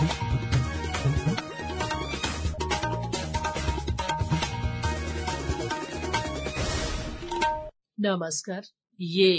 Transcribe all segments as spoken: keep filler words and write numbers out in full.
नमस्कार, ये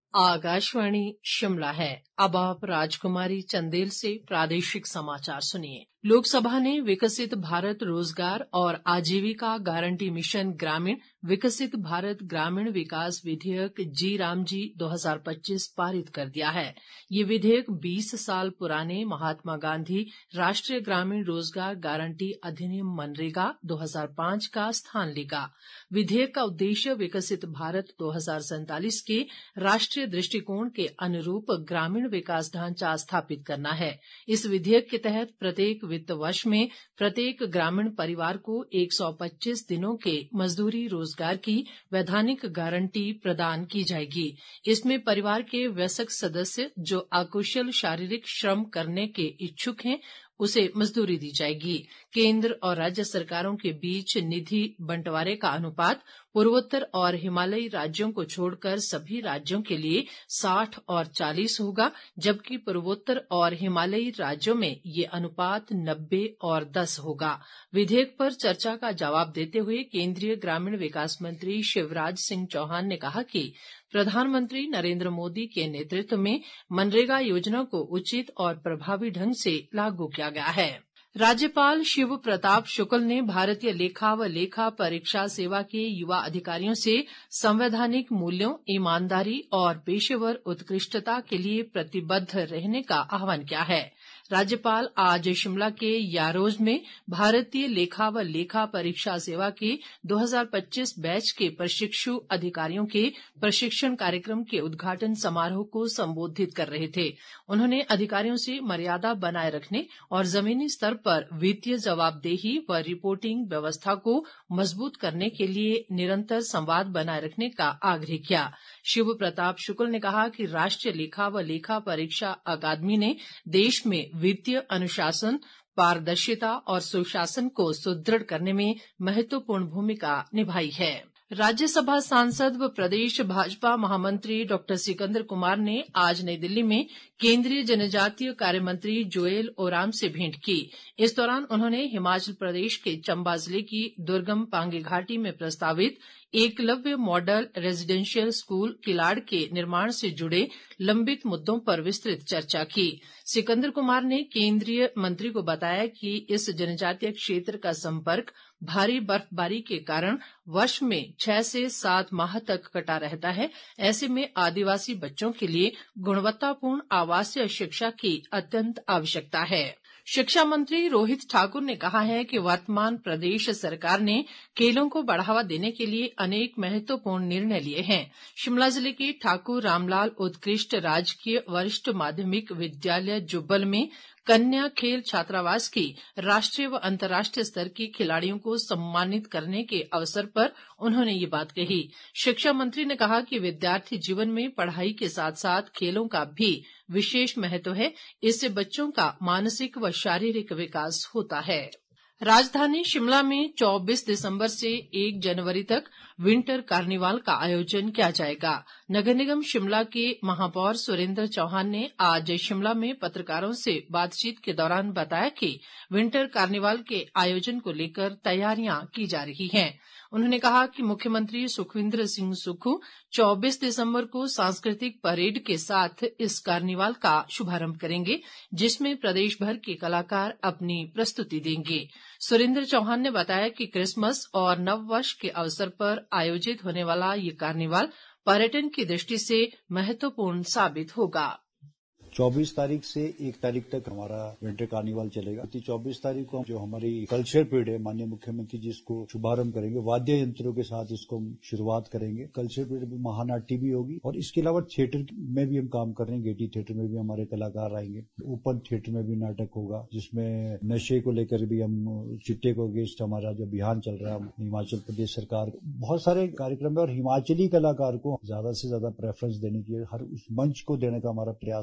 आकाशवाणी शिमला है। अब आप राजकुमारी चंदेल से प्रादेशिक समाचार सुनिए। लोकसभा ने विकसित भारत रोजगार और आजीविका गारंटी मिशन ग्रामीण विकसित भारत ग्रामीण विकास विधेयक जी राम जी दो हज़ार पच्चीस पारित कर दिया है। ये विधेयक बीस साल पुराने महात्मा गांधी राष्ट्रीय ग्रामीण रोजगार गारंटी अधिनियम मनरेगा दो हज़ार पांच का स्थान लेगा। विधेयक का उद्देश्य विकसित भारत दो हज़ार सैंतालीस के राष्ट्रीय दृष्टिकोण के अनुरूप ग्रामीण विकास ढांचा स्थापित करना है। इस विधेयक के तहत प्रत्येक वित्त वर्ष में प्रत्येक ग्रामीण परिवार को एक सौ पच्चीस दिनों के मजदूरी रोजगार की वैधानिक गारंटी प्रदान की जाएगी। इसमें परिवार के वयस्क सदस्य जो अकुशल शारीरिक श्रम करने के इच्छुक हैं उसे मजदूरी दी जाएगी। केंद्र और राज्य सरकारों के बीच निधि बंटवारे का अनुपात पूर्वोत्तर और हिमालयी राज्यों को छोड़कर सभी राज्यों के लिए साठ और चालीस होगा, जबकि पूर्वोत्तर और हिमालयी राज्यों में ये अनुपात नब्बे और दस होगा। विधेयक पर चर्चा का जवाब देते हुए केंद्रीय ग्रामीण विकास मंत्री शिवराज सिंह चौहान ने कहा कि प्रधानमंत्री नरेंद्र मोदी के नेतृत्व में मनरेगा योजना को उचित और प्रभावी ढंग से लागू किया गया है। राज्यपाल शिव प्रताप शुक्ल ने भारतीय लेखा व लेखा परीक्षा सेवा के युवा अधिकारियों से संवैधानिक मूल्यों, ईमानदारी और पेशेवर उत्कृष्टता के लिए प्रतिबद्ध रहने का आह्वान किया है। राज्यपाल आज शिमला के यारोज में भारतीय लेखा व लेखा परीक्षा सेवा के दो हज़ार पच्चीस बैच के प्रशिक्षु अधिकारियों के प्रशिक्षण कार्यक्रम के उद्घाटन समारोह को संबोधित कर रहे थे। उन्होंने अधिकारियों से मर्यादा बनाए रखने और जमीनी स्तर पर वित्तीय जवाबदेही व रिपोर्टिंग व्यवस्था को मजबूत करने के लिए निरंतर संवाद बनाए रखने का आग्रह किया। शिव प्रताप शुक्ल ने कहा कि राष्ट्रीय लेखा व लेखा परीक्षा अकादमी ने देश में वित्तीय अनुशासन, पारदर्शिता और सुशासन को सुदृढ़ करने में महत्वपूर्ण भूमिका निभाई है। राज्यसभा सांसद व प्रदेश भाजपा महामंत्री डॉक्टर सिकंदर कुमार ने आज नई दिल्ली में केंद्रीय जनजातीय कार्य मंत्री जोएल ओराम से भेंट की। इस दौरान उन्होंने हिमाचल प्रदेश के चंबा जिले की दुर्गम पांगी घाटी में प्रस्तावित Eklavya model residential school Kilad के निर्माण से जुड़े लंबित मुद्दों पर विस्तृत चर्चा की। सिकंदर कुमार ने केंद्रीय मंत्री को बताया कि इस जनजातीय क्षेत्र का संपर्क भारी बर्फबारी के कारण वर्ष में छह से सात माह तक कटा रहता है। ऐसे में आदिवासी बच्चों के लिए गुणवत्तापूर्ण आवासीय शिक्षा की अत्यंत आवश्यकता है। शिक्षा मंत्री रोहित ठाकुर ने कहा है कि वर्तमान प्रदेश सरकार ने खेलों को बढ़ावा देने के लिए अनेक महत्वपूर्ण निर्णय लिए हैं। शिमला जिले के ठाकुर रामलाल उत्कृष्ट राजकीय वरिष्ठ माध्यमिक विद्यालय जुब्बल में कन्या खेल छात्रावास की राष्ट्रीय व अंतर्राष्ट्रीय स्तर की खिलाड़ियों को सम्मानित करने के अवसर पर उन्होंने ये बात कही। शिक्षा मंत्री ने कहा कि विद्यार्थी जीवन में पढ़ाई के साथ साथ खेलों का भी विशेष महत्व है। इससे बच्चों का मानसिक व शारीरिक विकास होता है। राजधानी शिमला में चौबीस दिसंबर से एक जनवरी तक विंटर कार्निवाल का आयोजन किया जाएगा। नगर निगम शिमला के महापौर सुरेंद्र चौहान ने आज शिमला में पत्रकारों से बातचीत के दौरान बताया कि विंटर कार्निवाल के आयोजन को लेकर तैयारियां की जा रही हैं। उन्होंने कहा कि मुख्यमंत्री सुखविंदर सिंह सुक्खू चौबीस दिसंबर को सांस्कृतिक परेड के साथ इस कार्निवाल का शुभारंभ करेंगे, जिसमें प्रदेश भर के कलाकार अपनी प्रस्तुति देंगे। सुरेंद्र चौहान ने बताया कि क्रिसमस और नववर्ष के अवसर पर आयोजित होने वाला ये कार्निवाल पर्यटन की दृष्टि से महत्वपूर्ण साबित होगा। चौबीस तारीख से एक तारीख तक हमारा विंटर कार्निवाल चलेगा। चौबीस तारीख को जो हमारी कल्चर पीरियड है, माननीय मुख्यमंत्री जी इसको शुभारंभ करेंगे, वाद्य यंत्रों के साथ इसको शुरुआत करेंगे। कल्चर पीरियड में महानाट्य भी होगी और इसके अलावा थिएटर में भी हम काम कर रहे हैं। गेटी थिएटर में भी हमारे कलाकार आएंगे। ओपन थिएटर में भी नाटक होगा, जिसमें नशे को लेकर भी हम चिट्टे को अगेंस्ट हमारा जो अभियान चल रहा है हिमाचल प्रदेश सरकार, बहुत सारे कार्यक्रम है और हिमाचली कलाकार को ज्यादा से ज्यादा प्रेफरेंस देने की, हर उस मंच को देने का हमारा प्रयास रहेगा।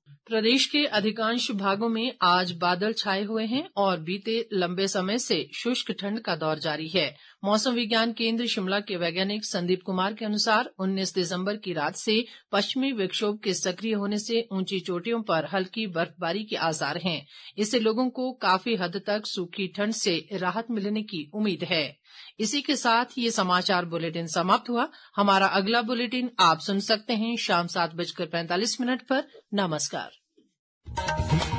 प्रदेश के अधिकांश भागों में आज बादल छाए हुए हैं और बीते लंबे समय से शुष्क ठंड का दौर जारी है। मौसम विज्ञान केंद्र शिमला के वैज्ञानिक संदीप कुमार के अनुसार उन्नीस दिसंबर की रात से पश्चिमी विक्षोभ के सक्रिय होने से ऊंची चोटियों पर हल्की बर्फबारी के आसार हैं। इससे लोगों को काफी हद तक सूखी ठंड से राहत मिलने की उम्मीद है। इसी के साथ ये समाचार बुलेटिन समाप्त हुआ। हमारा अगला बुलेटिन आप सुन सकते हैं शाम सात बजकर पैंतालीस मिनट पर। नमस्कार।